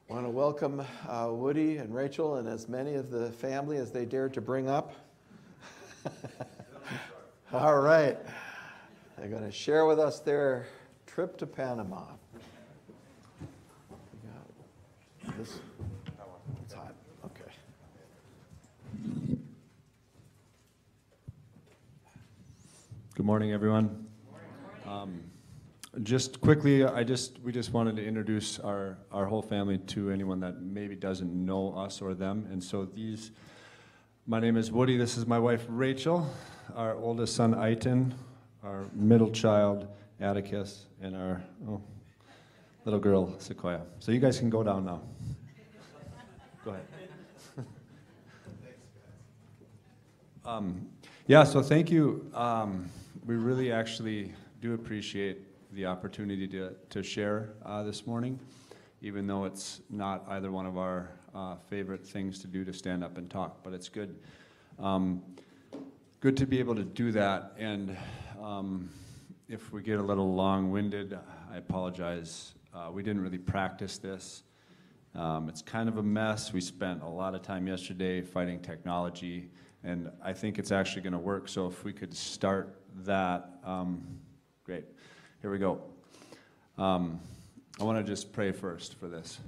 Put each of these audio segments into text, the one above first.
I want to welcome Woody and Rachel and as many of the family as they dared to bring up. All right. They're going to share with us their trip to Panama. This, it's hot. Okay. Good morning, everyone. Just quickly, we just wanted to introduce our whole family to anyone that maybe doesn't know us or them. And so my name is Woody. This is my wife Rachel, our oldest son Aitan, our middle child Atticus, and our little girl Sequoia. So you guys can go down now. Go ahead. So thank you. We really actually do appreciate the opportunity to share this morning, even though it's not either one of our favorite things to do, to stand up and talk, but it's good. Good to be able to do that, and if we get a little long-winded, I apologize. We didn't really practice this. It's kind of a mess. We spent a lot of time yesterday fighting technology, and I think it's actually going to work, so if we could start that, great. Here we go. I want to just pray first for this.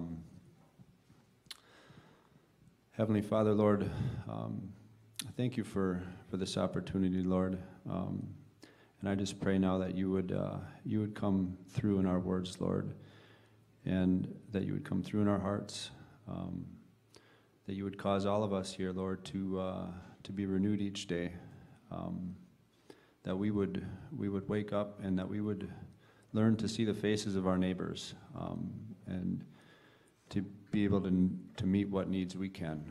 Heavenly Father, Lord, thank you for this opportunity, Lord. And I just pray now that you would come through in our words, Lord, and that you would come through in our hearts, that you would cause all of us here, Lord, to be renewed each day. That we would wake up and that we would learn to see the faces of our neighbors, and to be able to meet what needs we can.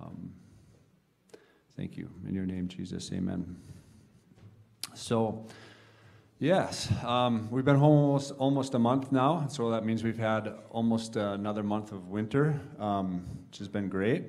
Thank you. In your name, Jesus, amen. So, yes, we've been home almost a month now, so that means we've had almost another month of winter, which has been great.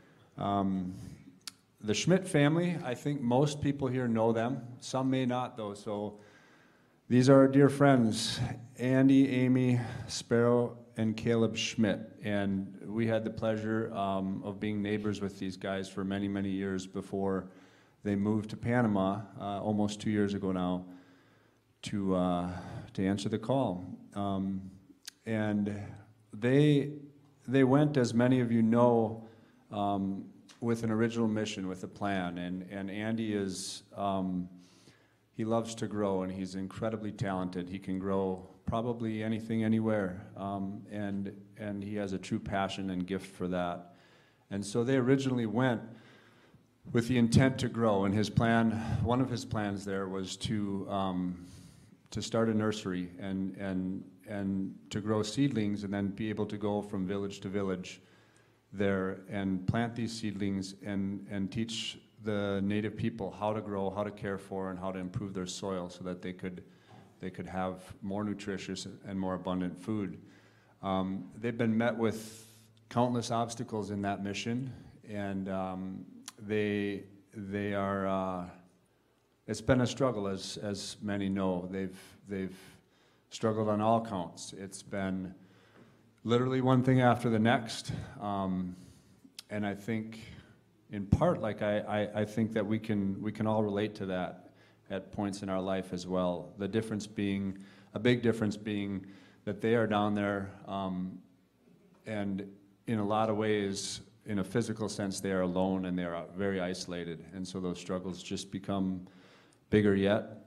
The Schmidt family, I think most people here know them. Some may not, though. So these are our dear friends, Andy, Amy, Sparrow, and Caleb Schmidt. And we had the pleasure of being neighbors with these guys for many, many years before they moved to Panama, almost 2 years ago now, to answer the call. And they went, as many of you know, with an original mission, with a plan, and Andy is, he loves to grow, and he's incredibly talented. He can grow probably anything, anywhere, and he has a true passion and gift for that. And so they originally went with the intent to grow, and his plan, one of his plans there was to start a nursery and to grow seedlings and then be able to go from village to village there and plant these seedlings and teach the native people how to grow, how to care for, and how to improve their soil so that they could have more nutritious and more abundant food. They've been met with countless obstacles in that mission, and they are. It's been a struggle, as many know. They've struggled on all counts. It's been literally one thing after the next, and I think, in part, like I think that we can all relate to that at points in our life as well. The difference being, a big difference being, that they are down there, and in a lot of ways, in a physical sense, they are alone and they are very isolated, and so those struggles just become bigger yet.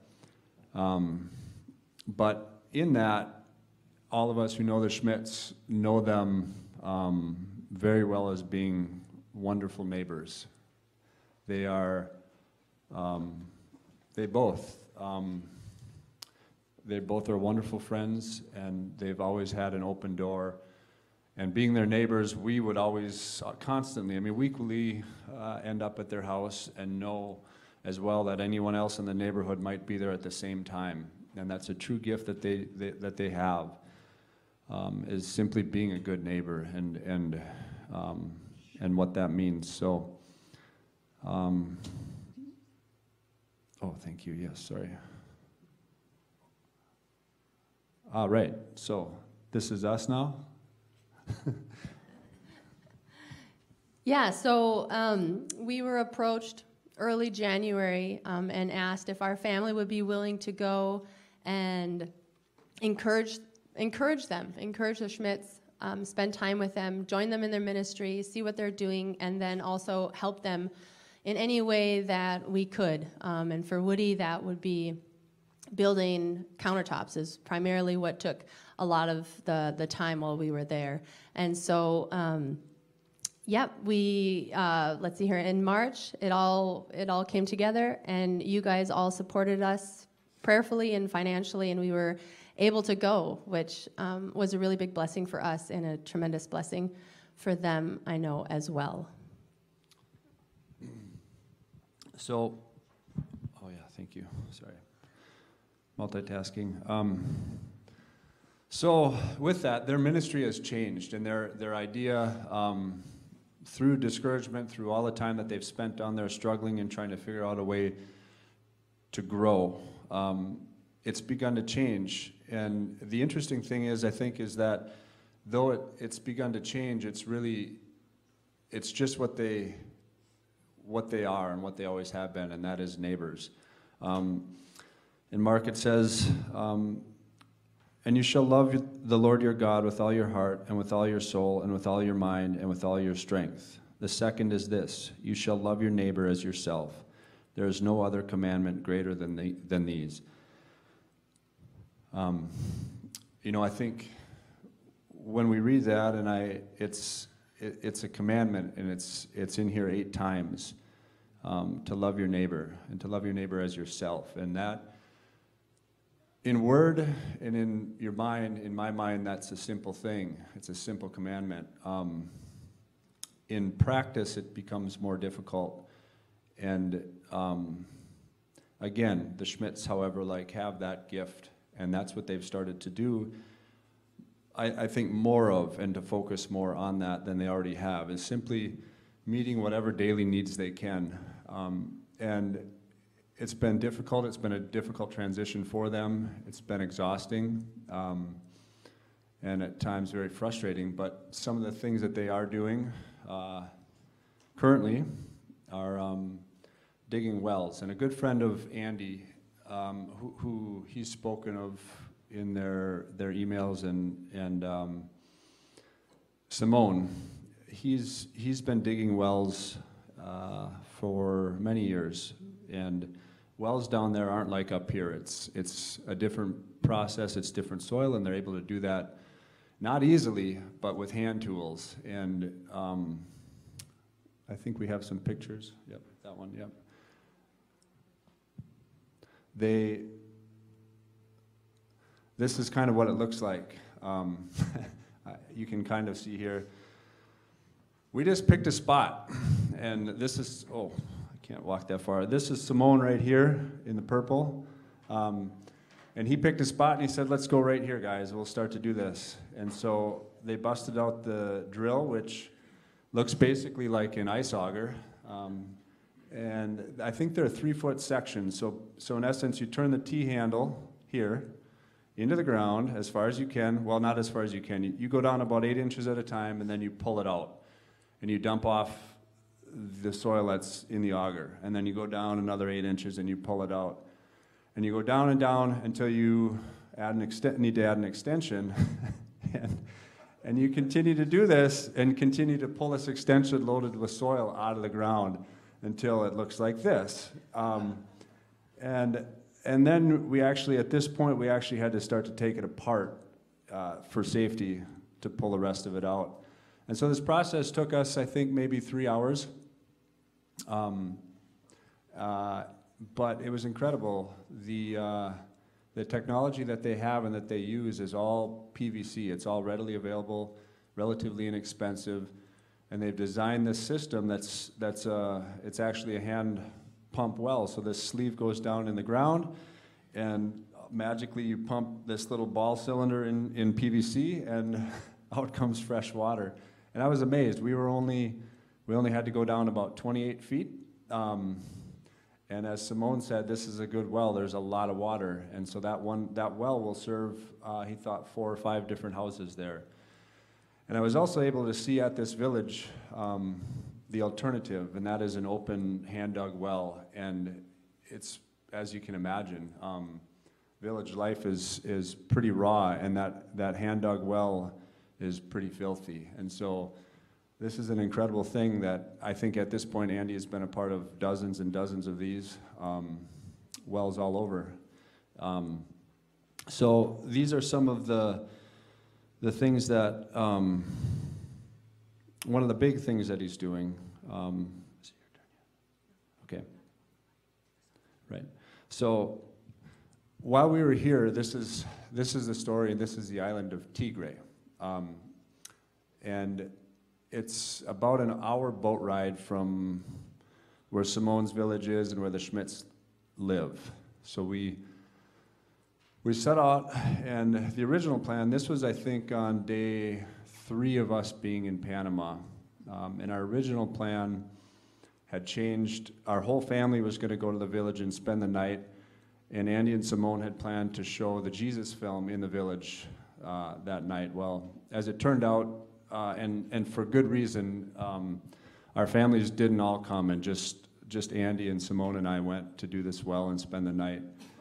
But in that, all of us who know the Schmidts know them very well as being wonderful neighbors. They are, they both are wonderful friends, and they've always had an open door. And being their neighbors, we would always constantly, weekly, end up at their house and know as well that anyone else in the neighborhood might be there at the same time. And that's a true gift that they have. Is simply being a good neighbor and what that means. So, thank you. Yes, sorry. All right. So this is us now. Yeah, so we were approached early January and asked if our family would be willing to go and encourage the Schmidts, spend time with them, join them in their ministry, see what they're doing, and then also help them in any way that we could. And for Woody, that would be building countertops is primarily what took a lot of the time while we were there. And so, we, let's see here, in March, it all came together, and you guys all supported us prayerfully and financially, and we were able to go, which was a really big blessing for us and a tremendous blessing for them, I know, as well. So, oh yeah, thank you, sorry. Multitasking. So with that, their ministry has changed, and their idea, through discouragement, through all the time that they've spent down there struggling and trying to figure out a way to grow, it's begun to change. And the interesting thing is, I think, is that though it's begun to change, it's just what they are and what they always have been, and that is neighbors. In Mark it says, and you shall love the Lord your God with all your heart and with all your soul and with all your mind and with all your strength. The second is this, you shall love your neighbor as yourself. There is no other commandment greater than these. I think when we read that, and it's a commandment, and it's in here 8 times, to love your neighbor and to love your neighbor as yourself, and that. In word and in your mind, in my mind, that's a simple thing. It's a simple commandment. In practice, it becomes more difficult. And again, the Schmidts, however, have that gift, and that's what they've started to do. I think more of, and to focus more on that than they already have, is simply meeting whatever daily needs they can. And it's been difficult. It's been a difficult transition for them. It's been exhausting, and at times very frustrating. But some of the things that they are doing currently are digging wells. And a good friend of Andy, who he's spoken of in their emails, and Simone, he's been digging wells for many years. And wells down there aren't like up here. It's a different process, it's different soil, and they're able to do that not easily, but with hand tools. And I think we have some pictures. Yep, that one, yep. This is kind of what it looks like. You can kind of see here. We just picked a spot, and this is, can't walk that far. This is Simone right here in the purple. And he picked a spot and he said, let's go right here, guys. We'll start to do this. And so they busted out the drill, which looks basically like an ice auger. And I think they're 3-foot sections. So in essence, you turn the T-handle here into the ground as far as you can. Well, not as far as you can. You go down about 8 inches at a time, and then you pull it out. And you dump off the soil that's in the auger, and then you go down another 8 inches and you pull it out, and you go down and down until you need to add an extension, and you continue to do this and continue to pull this extension loaded with soil out of the ground until it looks like this. And then we actually, at this point, we actually had to start to take it apart for safety to pull the rest of it out. And so this process took us, I think, maybe 3 hours. But it was incredible. The technology that they have and that they use is all PVC. It's all readily available, relatively inexpensive, and they've designed this system it's actually a hand pump well. So this sleeve goes down in the ground, and magically you pump this little ball cylinder in PVC, and out comes fresh water. And I was amazed. We only had to go down about 28 feet. And as Simone said, this is a good well. There's a lot of water. And so that well will serve, he thought, 4 or 5 different houses there. And I was also able to see at this village the alternative, and that is an open hand-dug well. And it's, as you can imagine, village life is pretty raw, and that hand-dug well is pretty filthy. And so this is an incredible thing that I think at this point Andy has been a part of dozens and dozens of these wells all over. So these are some of the things that, one of the big things that he's doing. Is it your turn yet? Okay. Right. So while we were here, this is the story, and this is the island of Tigre. And it's about an hour boat ride from where Simone's village is and where the Schmidts live. So we set out, and the original plan, this was, I think, on day 3 of us being in Panama. And our original plan had changed. Our whole family was going to go to the village and spend the night, and Andy and Simone had planned to show the Jesus film in the village that night. Well, as it turned out, and for good reason, our families didn't all come, and just Andy and Simone and I went to do this well and spend the night.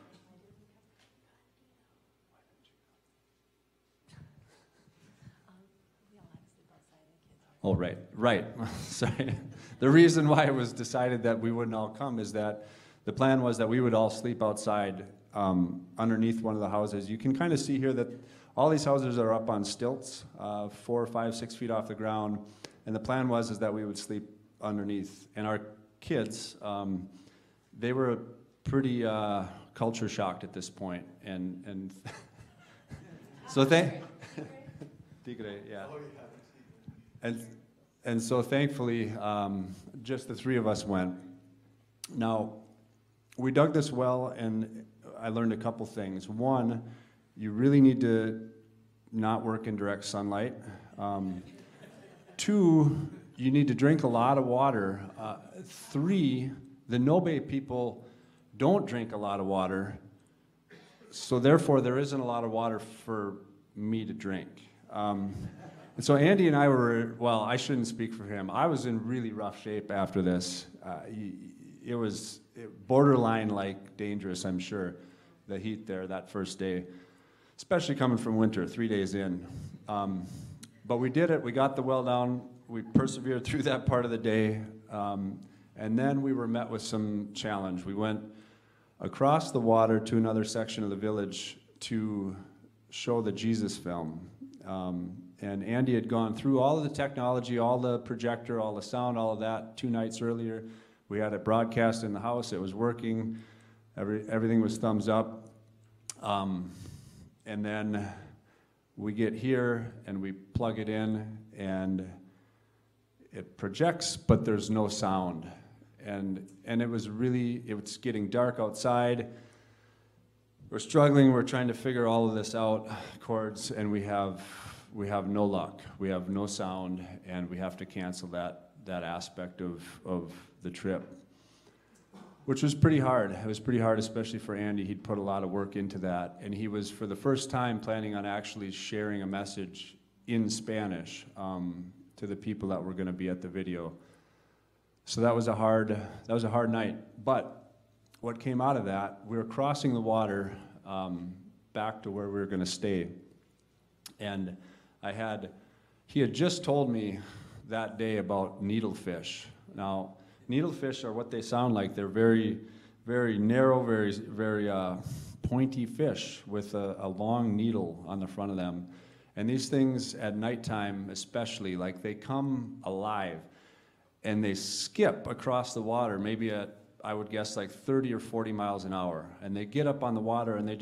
Oh, right. Sorry. The reason why it was decided that we wouldn't all come is that the plan was that we would all sleep outside underneath one of the houses. You can kind of see here that all these houses are up on stilts, 4, 5, 6 feet off the ground, and the plan was that we would sleep underneath. And our kids, they were pretty culture shocked at this point, and so Tigre, yeah. And so thankfully, just the 3 of us went. Now, we dug this well, and I learned a couple things. One, you really need to not work in direct sunlight. 2, you need to drink a lot of water. 3, the Nobe people don't drink a lot of water, so therefore there isn't a lot of water for me to drink. And so Andy and I were, well, I shouldn't speak for him. I was in really rough shape after this. It was borderline like dangerous, I'm sure, the heat there that first day, especially coming from winter, 3 days in. But we did it. We got the well down. We persevered through that part of the day. And then we were met with some challenge. We went across the water to another section of the village to show the Jesus film. And Andy had gone through all of the technology, all the projector, all the sound, all of that 2 nights earlier. We had it broadcast in the house. It was working. Everything was thumbs up. And then we get here and we plug it in and it projects, but there's no sound. And it was getting dark outside. We're struggling. We're trying to figure all of this out, chords, and we have no luck. We have no sound, and we have to cancel that aspect of the trip, which was pretty hard. It was pretty hard, especially for Andy. He'd put a lot of work into that, and he was, for the first time, planning on actually sharing a message in Spanish to the people that were going to be at the video. So that was a hard night. But what came out of that, we were crossing the water back to where we were going to stay, and he had just told me that day about needlefish. Now, needlefish are what they sound like. They're very, very narrow, very pointy fish with a long needle on the front of them. And these things at nighttime especially, like they come alive and they skip across the water, maybe at, I would guess, like 30 or 40 miles an hour. And they get up on the water and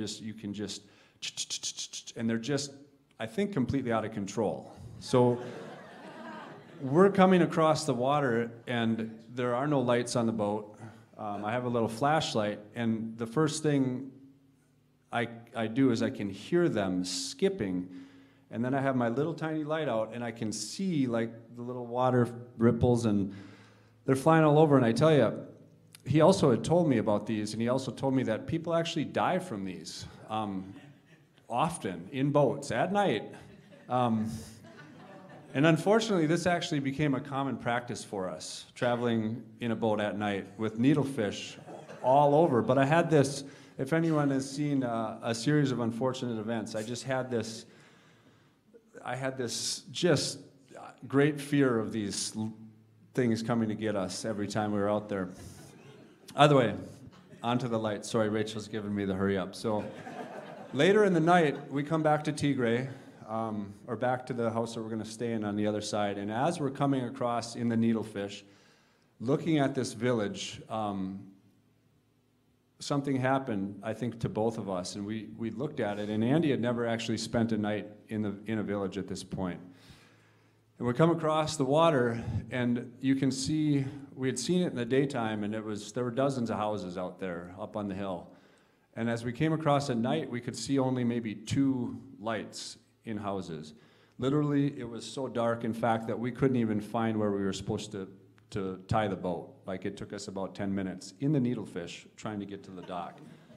and they're just, I think, completely out of control. So we're coming across the water and there are no lights on the boat. I have a little flashlight, and the first thing I do is I can hear them skipping, and then I have my little tiny light out and I can see like the little water ripples and they're flying all over. And I tell you, he also had told me about these, and he also told me that people actually die from these often in boats at night. And unfortunately, this actually became a common practice for us, traveling in a boat at night with needlefish all over. But I had this, if anyone has seen a series of unfortunate events, I had this just great fear of these things coming to get us every time we were out there. Either way, onto the light. Sorry, Rachel's giving me the hurry up. So later in the night, we come back to Tigray, or back to the house that we're going to stay in on the other side. And as we're coming across in the needlefish, looking at this village, something happened, I think, to both of us. And we looked at it, and Andy had never actually spent a night in a village at this point. And we come across the water, and you can see, we had seen it in the daytime, and there were dozens of houses out there up on the hill. And as we came across at night, we could see only maybe 2 lights in houses. Literally, it was so dark, in fact, that we couldn't even find where we were supposed to tie the boat. Like, it took us about 10 minutes in the needlefish trying to get to the dock.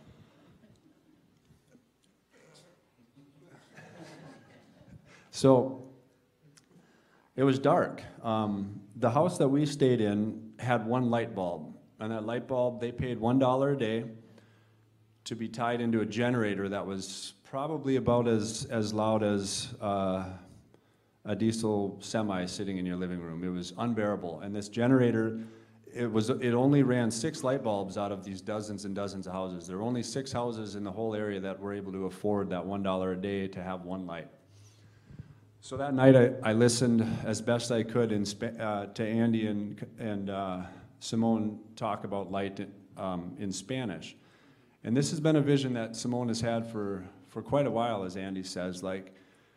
So it was dark. The house that we stayed in had 1 light bulb, and that light bulb, they paid $1 a day to be tied into a generator that was probably about as loud as a diesel semi sitting in your living room. It was unbearable. And this generator, it only ran 6 light bulbs out of these dozens and dozens of houses. There were only 6 houses in the whole area that were able to afford that $1 a day to have 1 light. So that night I listened as best I could to Andy and Simone talk about light in Spanish. And this has been a vision that Simone has had for quite a while, as Andy says. Like,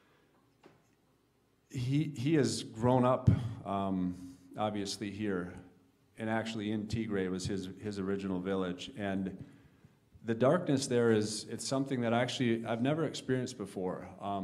he has grown up, obviously, here, and actually in Tigray was his original village. And the darkness there it's something that I've never experienced before.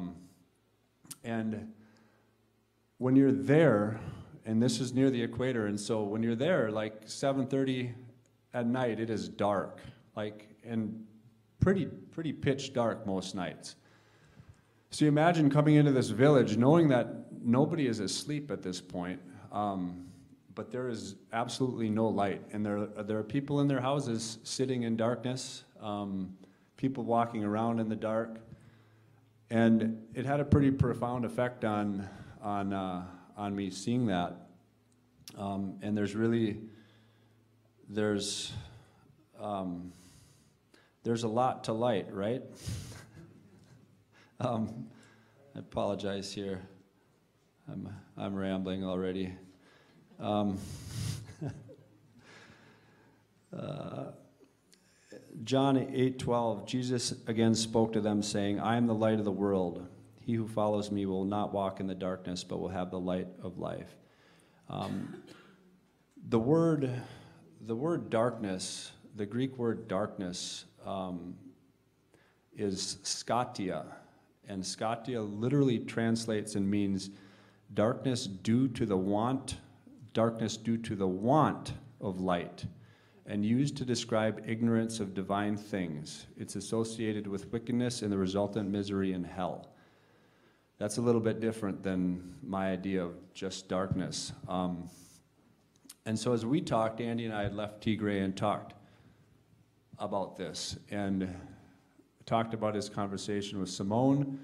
And when you're there, and this is near the equator, and so when you're there, like 7:30 at night, it is dark, and pretty pitch dark most nights. So you imagine coming into this village knowing that nobody is asleep at this point, but there is absolutely no light, and there are people in their houses sitting in darkness, people walking around in the dark, and it had a pretty profound effect on me seeing that. And there's a lot to light, right? I apologize here. I'm rambling already. John 8:12, Jesus again spoke to them, saying, I am the light of the world. He who follows me will not walk in the darkness, but will have the light of life. The word darkness, the Greek word darkness, is skatia. And skatia literally translates and means darkness due to the want of light, and used to describe ignorance of divine things. It's associated with wickedness and the resultant misery in hell. That's a little bit different than my idea of just darkness. And so as we talked, Andy and I had left Tigray and talked about this, and talked about his conversation with Simone,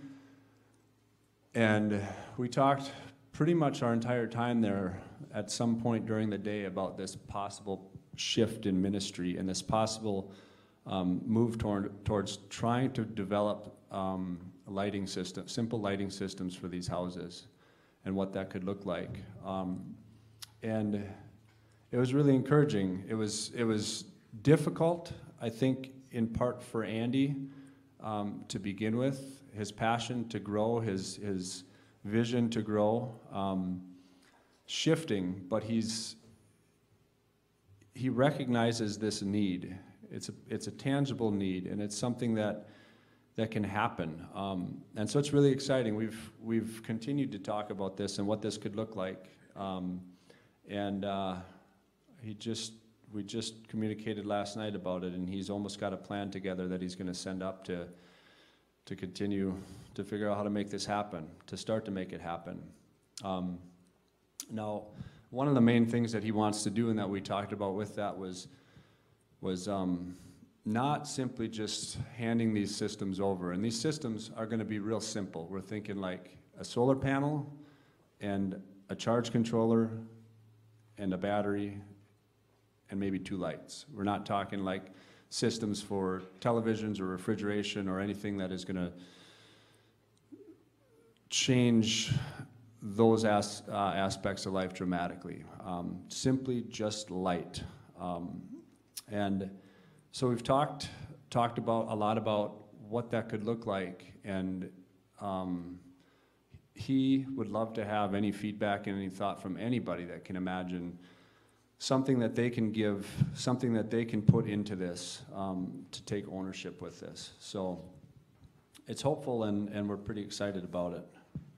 and we talked pretty much our entire time there at some point during the day about this possible shift in ministry and this possible move towards trying to develop simple lighting systems for these houses, and what that could look like. And it was really encouraging. It was difficult, I think, in part for Andy to begin with, his passion to grow, his vision to grow, shifting, but he recognizes this need. It's a tangible need, and it's something that can happen. And so it's really exciting. We've continued to talk about this and what this could look like. We just communicated last night about it, and he's almost got a plan together that he's going to send up to continue to figure out how to make this happen, to start to make it happen. Now, one of the main things that he wants to do and that we talked about with that was not simply just handing these systems over. And these systems are going to be real simple. We're thinking like a solar panel and a charge controller and a battery and maybe 2 lights. We're not talking like systems for televisions or refrigeration or anything that is going to change those aspects of life dramatically. Simply just light. And so we've talked about a lot about what that could look like, and he would love to have any feedback and any thought from anybody that can imagine something that they can give, something that they can put into this to take ownership with this. So it's hopeful, and we're pretty excited about it.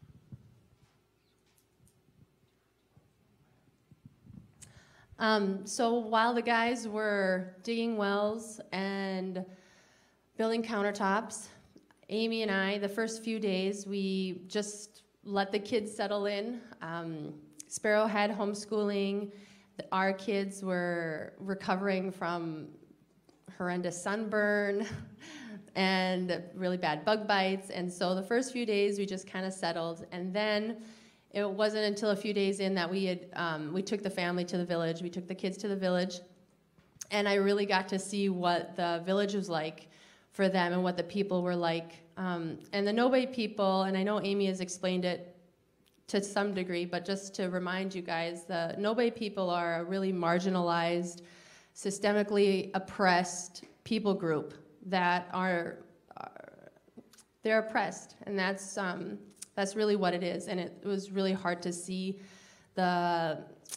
So while the guys were digging wells and building countertops, Amy and I, the first few days, we just let the kids settle in. Sparrow had homeschooling. Our kids were recovering from horrendous sunburn and really bad bug bites. And so the first few days, we just kind of settled. And then it wasn't until a few days in that we took the family to the village. We took the kids to the village, and I really got to see what the village was like for them and what the people were like. And the Nobe people, and I know Amy has explained it to some degree, but just to remind you guys, the Nobe people are a really marginalized, systemically oppressed people group that they're oppressed, and that's really what it is, and it was really hard to see the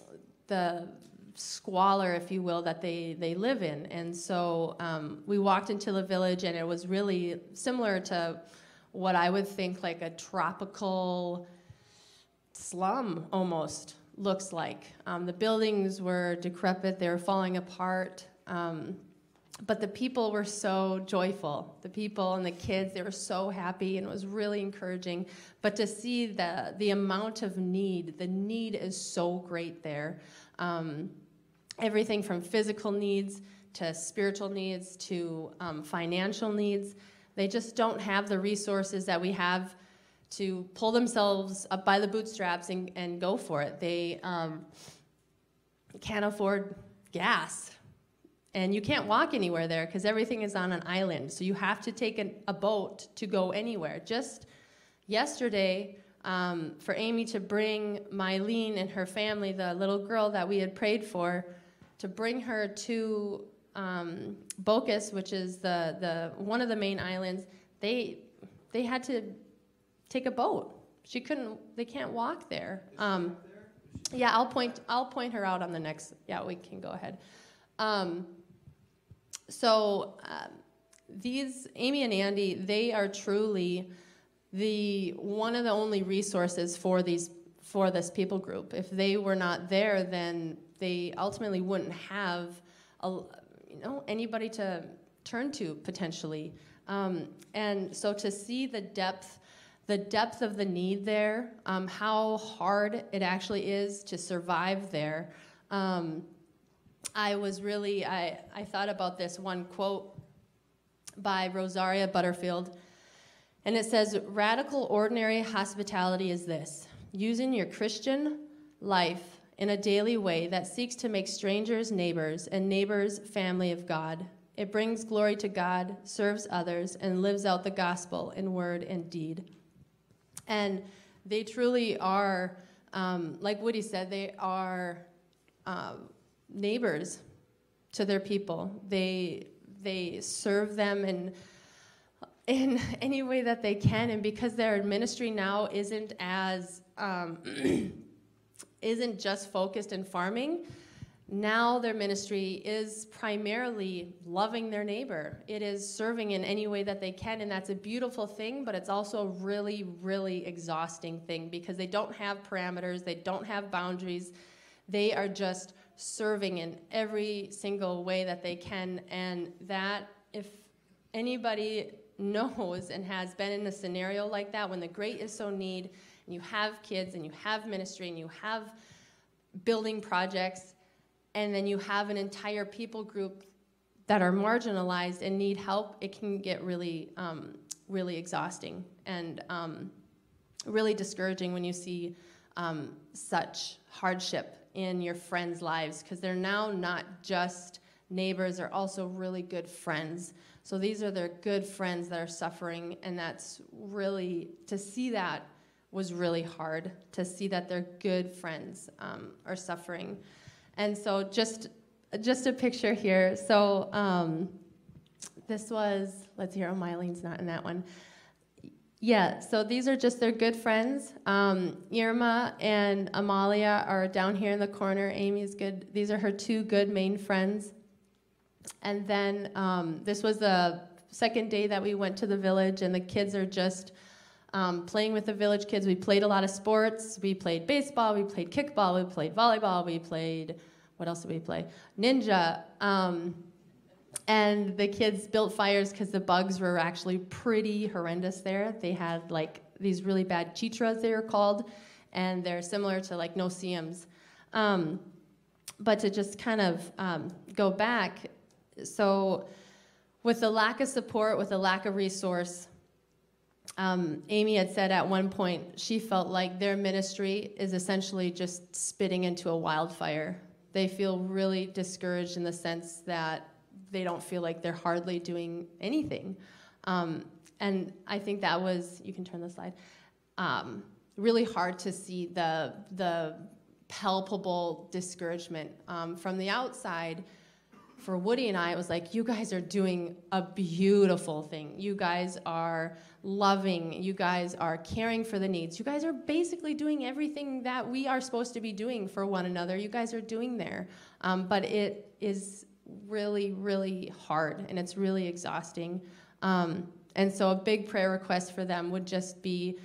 squalor, if you will, that they live in. And so we walked into the village, and it was really similar to what I would think like a tropical slum almost looks like. The buildings were decrepit, they were falling apart. But the people were so joyful. The people and the kids, they were so happy, and it was really encouraging. But to see the amount of need, the need is so great there. Everything from physical needs to spiritual needs to financial needs. They just don't have the resources that we have to pull themselves up by the bootstraps and go for it. They can't afford gas. And you can't walk anywhere there because everything is on an island. So you have to take a boat to go anywhere. Just yesterday, for Amy to bring Mylene and her family, the little girl that we had prayed for, to bring her to Bocas, which is the one of the main islands, they had to take a boat. They can't walk there. Yeah, I'll point her out on the next. Yeah, we can go ahead. So these Amy and Andy, they are truly one of the only resources for this people group. If they were not there, then they ultimately wouldn't have anybody to turn to potentially. And so to see the depth of the need there, how hard it actually is to survive there. I thought about this one quote by Rosaria Butterfield, and it says, "Radical ordinary hospitality is this: using your Christian life in a daily way that seeks to make strangers neighbors and neighbors family of God. It brings glory to God, serves others, and lives out the gospel in word and deed." And they truly are, like Woody said, they are neighbors to their people. They serve them in any way that they can, and because their ministry now isn't just focused in farming, now their ministry is primarily loving their neighbor. It is serving in any way that they can, and that's a beautiful thing, but it's also a really, really exhausting thing because they don't have parameters, they don't have boundaries. They are just serving in every single way that they can, and that if anybody knows and has been in a scenario like that, when the great is so need and you have kids, and you have ministry, and you have building projects, and then you have an entire people group that are marginalized and need help, it can get really, really exhausting and really discouraging when you see such hardship in your friends' lives, because they're now not just neighbors, they're also really good friends. So these are their good friends that are suffering, and that's really, to see that was really hard, to see that their good friends are suffering. And so just a picture here. So this was, let's see here, oh, Mylene's not in that one. Yeah, so these are just their good friends. Irma and Amalia are down here in the corner. Amy's good. These are her two good main friends. And then this was the second day that we went to the village, and the kids are just playing with the village kids. We played a lot of sports. We played baseball, we played kickball, we played volleyball, we played, what else did we play? Ninja. And the kids built fires because the bugs were actually pretty horrendous there. They had like these really bad chitras, they were called, and they're similar to like no-see-ums. But to just kind of go back, so with the lack of support, with the lack of resource, Amy had said at one point she felt like their ministry is essentially just spitting into a wildfire. They feel really discouraged in the sense that they don't feel like they're hardly doing anything. And I think that was, you can turn the slide, really hard to see the palpable discouragement. From the outside, for Woody and I, it was like, you guys are doing a beautiful thing. You guys are loving. You guys are caring for the needs. You guys are basically doing everything that we are supposed to be doing for one another. You guys are doing there. But it is really, really hard, and it's really exhausting. And so a big prayer request for them would just be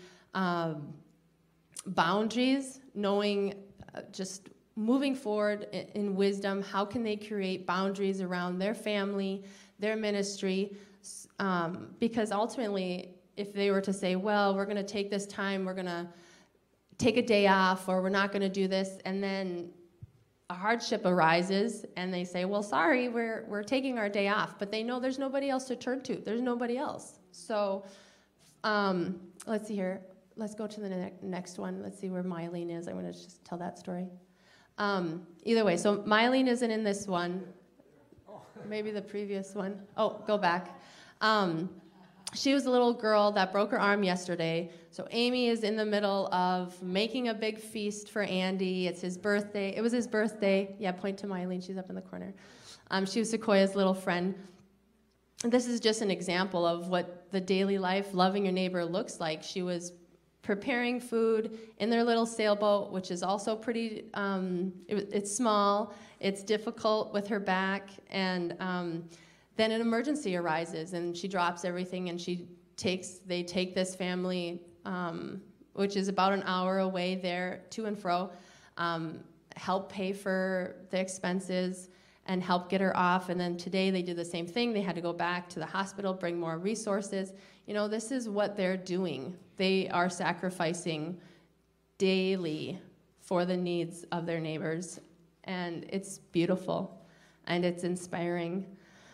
boundaries, knowing just moving forward in wisdom, how can they create boundaries around their family, their ministry, because ultimately, if they were to say, well, we're going to take this time, we're going to take a day off, or we're not going to do this, and then a hardship arises, and they say, well, sorry, we're taking our day off, but they know there's nobody else to turn to. There's nobody else. So let's see here. Let's go to the next one. Let's see where Mylene is. I'm going to just tell that story. Either way, so Mylene isn't in this one. Maybe the previous one. Oh, go back. She was a little girl that broke her arm yesterday. So Amy is in the middle of making a big feast for Andy. It's his birthday. It was his birthday. Yeah, point to Mylene. She's up in the corner. She was Sequoia's little friend. And this is just an example of what the daily life, loving your neighbor, looks like. She was preparing food in their little sailboat, which is also pretty, it's small, it's difficult with her back, and then an emergency arises, and she drops everything, and they take this family, which is about an hour away there, to and fro, help pay for the expenses, and help get her off. And then today they did the same thing. They had to go back to the hospital, bring more resources. You know, this is what they're doing. They are sacrificing daily for the needs of their neighbors. And it's beautiful, and it's inspiring.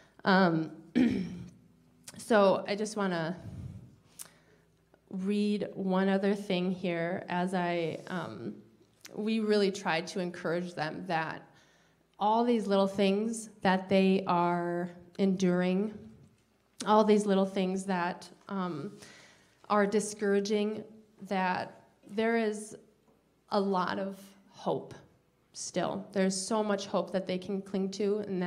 So I just want to read one other thing here as we really tried to encourage them that all these little things that they are enduring, all these little things that are discouraging, that there is a lot of hope still. There's so much hope that they can cling to, and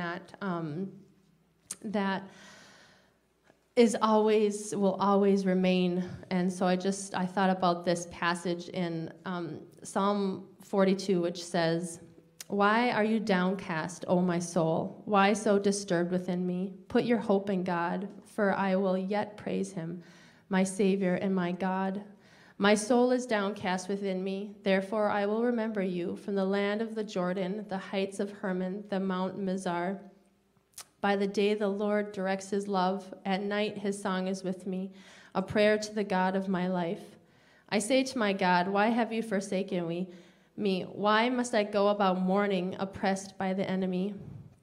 that is always, will always remain. And so I thought about this passage in Psalm 42, which says, "Why are you downcast, O my soul? Why so disturbed within me? Put your hope in God, for I will yet praise him, my Savior and my God. My soul is downcast within me, therefore I will remember you from the land of the Jordan, the heights of Hermon, the Mount Mizar. By the day the Lord directs his love, at night his song is with me, a prayer to the God of my life. I say to my God, why have you forsaken me? Why must I go about mourning, oppressed by the enemy?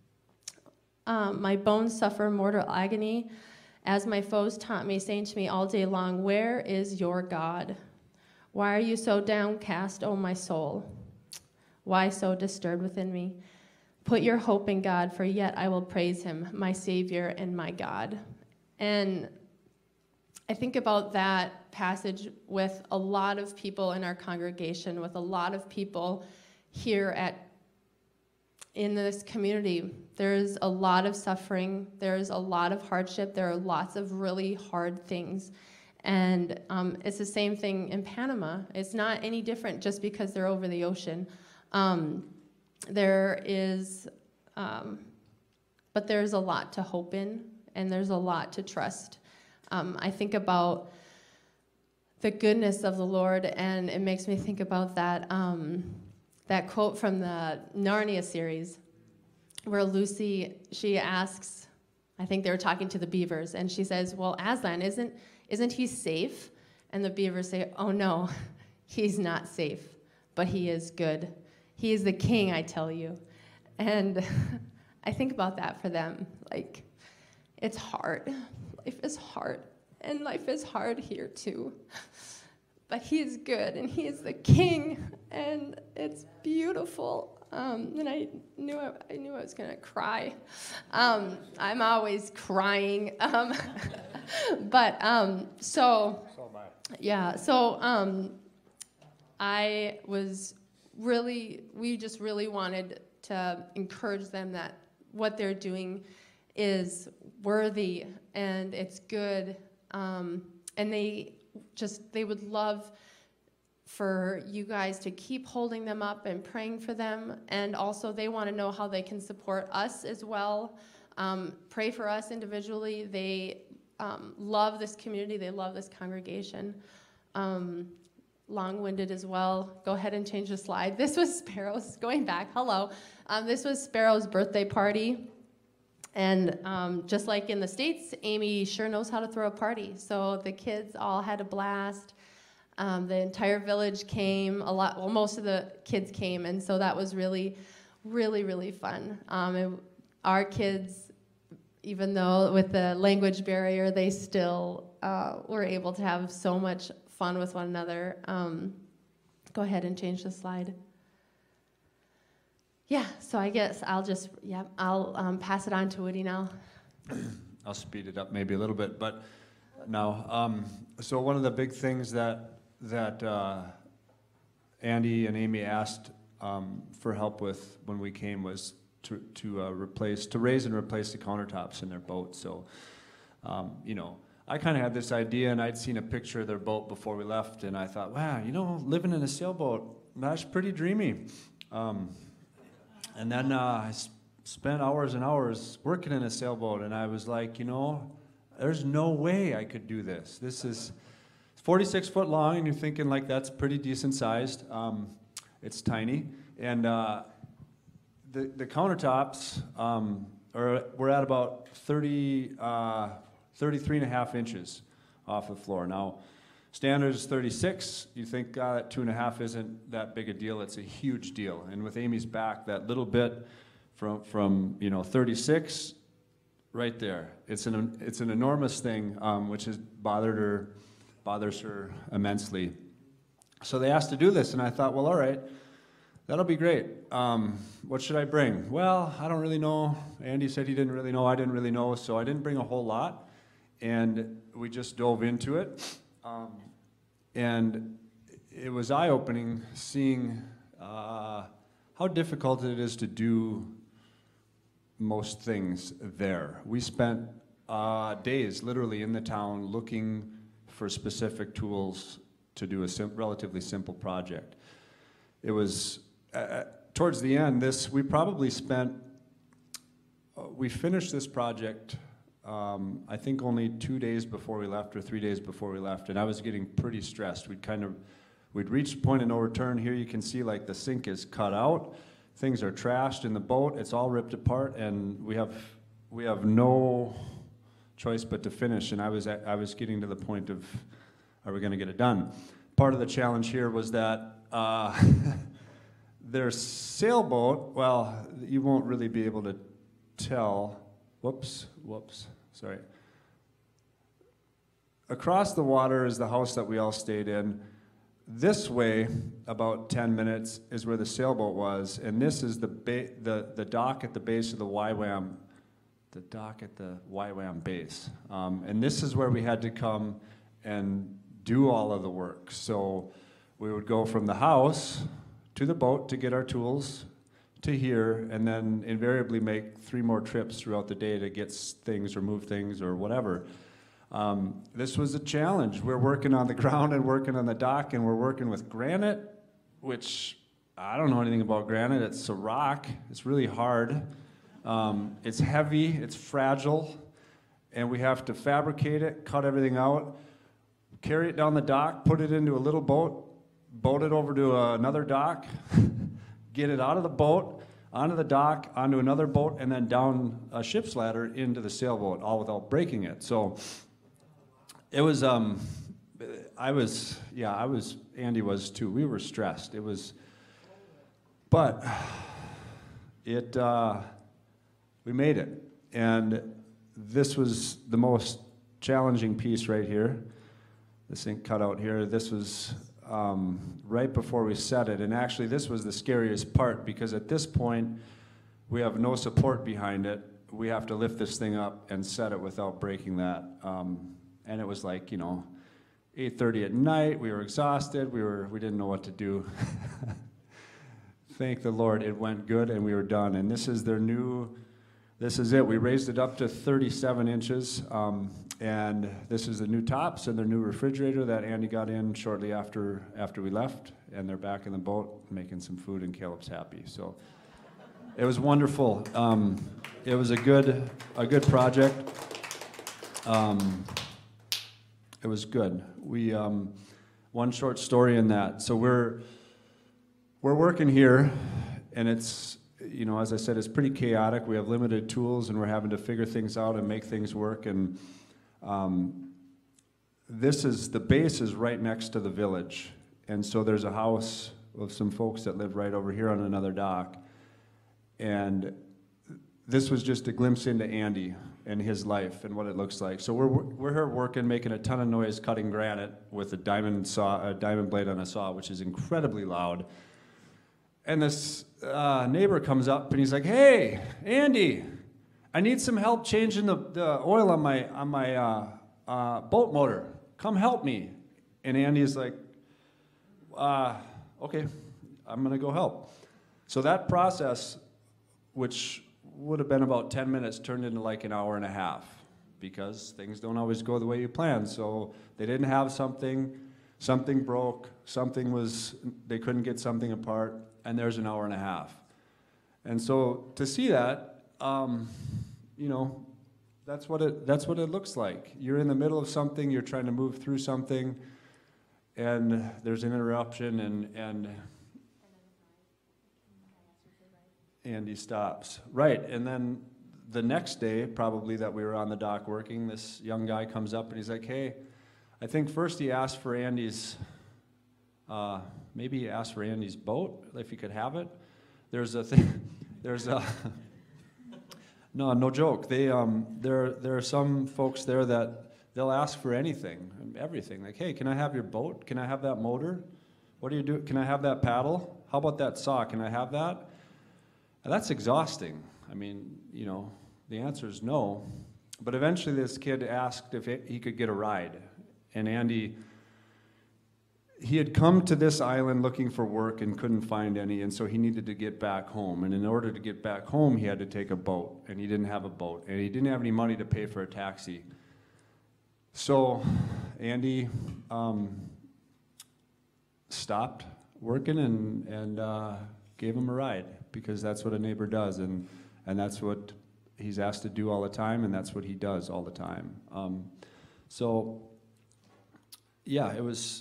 My bones suffer mortal agony, as my foes taunt me, saying to me all day long, where is your God? Why are you so downcast, O my soul? Why so disturbed within me? Put your hope in God, for yet I will praise him, my Savior and my God. And I think about that passage with a lot of people in our congregation, with a lot of people here in this community. There's a lot of suffering. There's a lot of hardship. There are lots of really hard things. And it's the same thing in Panama. It's not any different just because they're over the ocean. There is, but there's a lot to hope in, and there's a lot to trust. I think about the goodness of the Lord, and it makes me think about that quote from the Narnia series, where Lucy, she asks, I think they were talking to the beavers, and she says, well, Aslan, isn't he safe? And the beavers say, oh no, he's not safe, but he is good. He is the king, I tell you. And I think about that for them. Like, it's hard. Life is hard. And life is hard here too. But he is good, and he is the king, and it's beautiful. And I knew I was gonna cry. I'm always crying. So yeah. So I was we just really wanted to encourage them that what they're doing is worthy and it's good, and they would love for you guys to keep holding them up and praying for them, and also they want to know how they can support us as well. Pray for us individually. They love this community. They love this congregation. Long-winded as well. Go ahead and change the slide. This was Sparrow's, going back, hello. This was Sparrow's birthday party. And just like in the States, Amy sure knows how to throw a party. So the kids all had a blast. The entire village came, most of the kids came, and so that was really, really, really fun. Our kids, even though with the language barrier, they still were able to have so much fun with one another. Go ahead and change the slide. Yeah, so I guess I'll pass it on to Woody now. I'll speed it up maybe a little bit, but now, so one of the big things that Andy and Amy asked for help with when we came was to raise and replace the countertops in their boat. So, I kind of had this idea, and I'd seen a picture of their boat before we left, and I thought, wow, living in a sailboat, that's pretty dreamy. And then I spent hours and hours working in a sailboat, and I was like, there's no way I could do this. This is 46 foot long, and you're thinking like that's pretty decent sized. It's tiny, and the countertops we're at about 33.5 inches off the floor. Now, standard is 36. You think that 2.5 isn't that big a deal? It's a huge deal. And with Amy's back, that little bit from 36, right there. It's an enormous thing, which has bothers her immensely. So they asked to do this, and I thought, well, all right, that'll be great. What should I bring? Well, I don't really know. Andy said he didn't really know. I didn't really know, so I didn't bring a whole lot. And we just dove into it. And it was eye-opening seeing how difficult it is to do most things there. We spent days literally in the town looking for specific tools to do a relatively simple project. It was, towards the end, we probably spent, we finished this project I think only 2 days before we left or 3 days before we left, and I was getting pretty stressed. We'd reached a point of no return. Here you can see like the sink is cut out, things are trashed in the boat, it's all ripped apart, and we have no choice but to finish. And I was getting to the point of, are we going to get it done? part of the challenge here was that their sailboat, well, you won't really be able to tell. Whoops, sorry. Across the water is the house that we all stayed in. This way, about 10 minutes, is where the sailboat was, and this is the dock at the base of the YWAM, the dock at the YWAM base. And this is where we had to come and do all of the work. So we would go from the house to the boat to get our tools to here, and then invariably make 3 more trips throughout the day to get things or move things or whatever. This was a challenge. We're working on the ground and working on the dock, and we're working with granite, which I don't know anything about granite. It's a rock. It's really hard. It's heavy. It's fragile. And we have to fabricate it, cut everything out, carry it down the dock, put it into a little boat, boat it over to another dock, get it out of the boat, onto the dock, onto another boat, and then down a ship's ladder into the sailboat, all without breaking it. So it was, Andy was too. We were stressed. It was, but we made it. And this was the most challenging piece right here. This ink cut out here. This was right before we set it. And actually, this was the scariest part, because at this point, we have no support behind it. We have to lift this thing up and set it without breaking that. And it was like, 8:30 at night. We were exhausted. We didn't know what to do. Thank the Lord, it went good, and we were done. And this is this is it. We raised it up to 37 inches. And this is the new tops and their new refrigerator that Andy got in shortly after we left. And they're back in the boat making some food, and Caleb's happy. So it was wonderful. It was a good project. It was good. We one short story in that. So we're working here, and it's, as I said, it's pretty chaotic. We have limited tools, and we're having to figure things out and make things work. And the base is right next to the village. And so there's a house of some folks that live right over here on another dock. And this was just a glimpse into Andy and his life and what it looks like. So we're here working, making a ton of noise, cutting granite with a diamond blade on a saw, which is incredibly loud. And this neighbor comes up and he's like, "Hey, Andy, I need some help changing the oil on my boat motor. Come help me." And Andy's like, "Okay, I'm gonna go help." So that process, which would have been about 10 minutes, turned into like an hour and a half, because things don't always go the way you plan. So they didn't have something broke, they couldn't get something apart, and there's an hour and a half. And so to see that, that's what it looks like. You're in the middle of something, you're trying to move through something, and there's an interruption, and Andy stops. Right, and then the next day, probably that we were on the dock working, this young guy comes up and he's like, "Hey," I think first he asked for Andy's, maybe he asked for Andy's boat, if he could have it. No joke. There are some folks there that they'll ask for anything, everything. Like, "Hey, can I have your boat? Can I have that motor? What do you do? Can I have that paddle? How about that saw? Can I have that?" And that's exhausting. I mean, the answer is no. But eventually this kid asked if he could get a ride. And Andy, he had come to this island looking for work and couldn't find any, and so he needed to get back home. And in order to get back home, he had to take a boat, and he didn't have a boat, and he didn't have any money to pay for a taxi. So Andy stopped working and gave him a ride, because that's what a neighbor does, and that's what he's asked to do all the time, and that's what he does all the time. It was,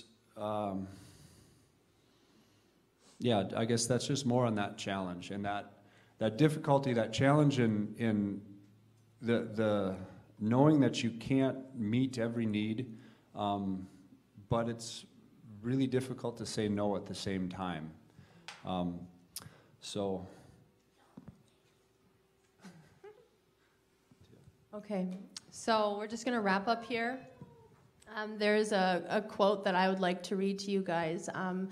I guess that's just more on that challenge, and that difficulty, that challenge in the knowing that you can't meet every need, but it's really difficult to say no at the same time. So. Okay, so we're just going to wrap up here. There's a quote that I would like to read to you guys.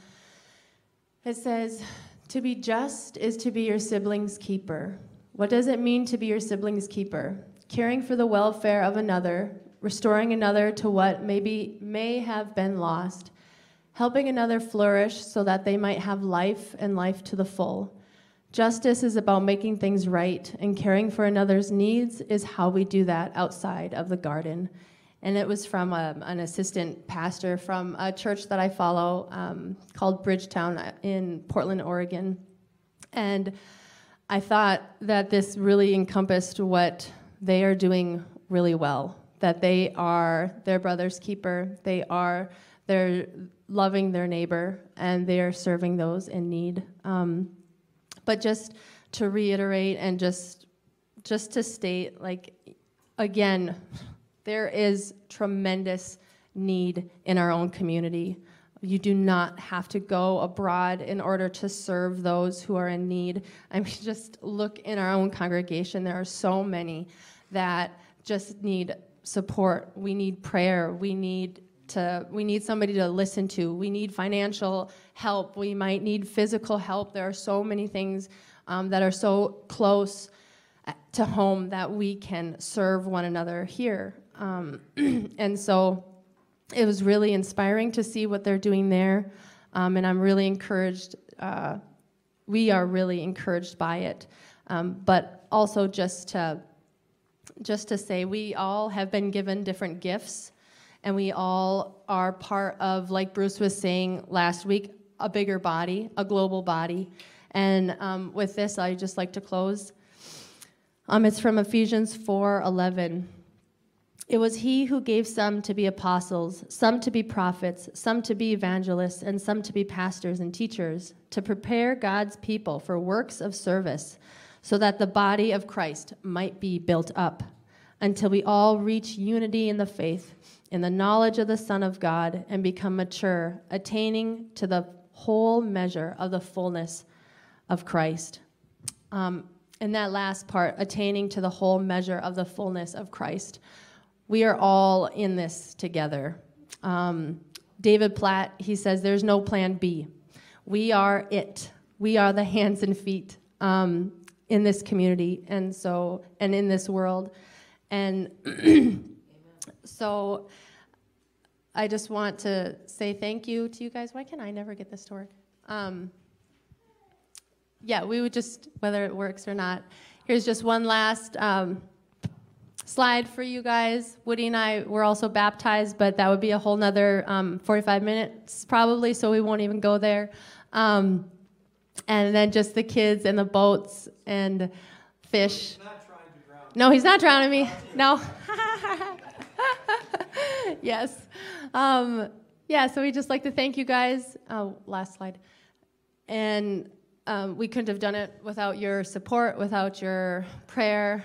It says, "To be just is to be your sibling's keeper." What does it mean to be your sibling's keeper? Caring for the welfare of another, restoring another to what may have been lost, helping another flourish so that they might have life and life to the full. Justice is about making things right, and caring for another's needs is how we do that outside of the garden. And it was from an assistant pastor from a church that I follow called Bridgetown in Portland, Oregon. And I thought that this really encompassed what they are doing really well, that they are their brother's keeper, they're loving their neighbor, and they are serving those in need. But just to reiterate and just to state, like, again, there is tremendous need in our own community. You do not have to go abroad in order to serve those who are in need. I mean, just look in our own congregation. There are so many that just need support. We need prayer. We need somebody to listen to. We need financial help. We might need physical help. There are so many things that are so close to home that we can serve one another here. And so it was really inspiring to see what they're doing there. And I'm really encouraged. We are really encouraged by it. But also just to say, we all have been given different gifts. And we all are part of, like Bruce was saying last week, a bigger body, a global body. And with this, I'd just like to close. It's from Ephesians 4:11. "It was he who gave some to be apostles, some to be prophets, some to be evangelists, and some to be pastors and teachers, to prepare God's people for works of service, so that the body of Christ might be built up, until we all reach unity in the faith, in the knowledge of the Son of God, and become mature, attaining to the whole measure of the fullness of Christ." And that last part, attaining to the whole measure of the fullness of Christ. We are all in this together. David Platt, he says, there's no plan B. We are it. We are the hands and feet in this community and in this world. And so I just want to say thank you to you guys. Why can I never get this to work? Yeah, we would just, whether it works or not. Here's just one last slide for you guys. Woody and I were also baptized, but that would be a whole nother 45 minutes probably, so we won't even go there. And then just the kids and the boats and fish. He's not trying to drown. No, he's not drowning me. No. Yes. Yeah, so we'd just like to thank you guys. Last slide. And we couldn't have done it without your support, without your prayer,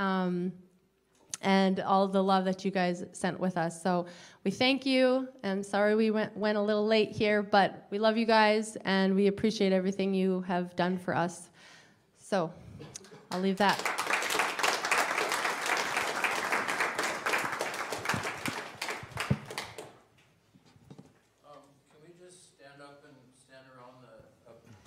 and all the love that you guys sent with us. So we thank you, and sorry we went a little late here, but we love you guys, and we appreciate everything you have done for us. So I'll leave that.